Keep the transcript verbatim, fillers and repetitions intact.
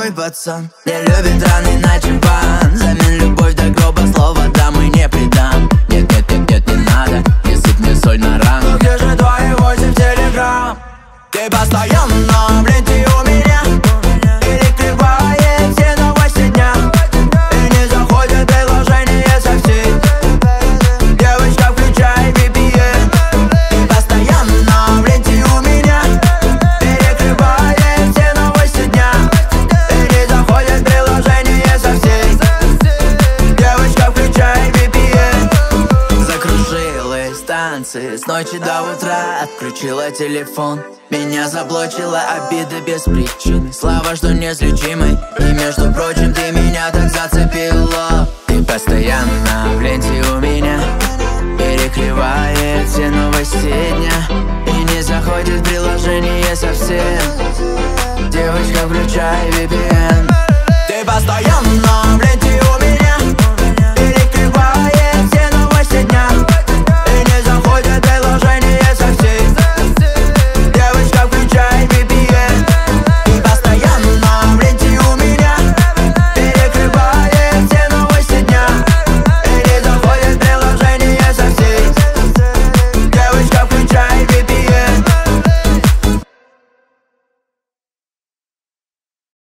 такой пацан не любит раны на чемпан. Замен любовь до гроба, слова да мы не предам. Нет, нет, нет, нет, не надо, не сыпь мне соль на рану. Ну где же твои восемь в телеграм? Ты постоянно в ленте у меня, перекрывает все новости дня. И не заходит приложение совсем. Девочка, включай ви пи эн. Ты постоянно в ленте у меня, перекрывает все новости дня. И не заходит приложение совсем. Девочка, включай ви пи эн. Закружилась танцы с ночи до утра. Отключила телефон, меня заблочила обида без причины. Слава, что неизлечимой. И между прочим, ты меня так зацепила. Ты постоянно в ленте у меня, перекрывает все новости дня. И не заходит в приложение совсем. Девочка, включай ви пи эн.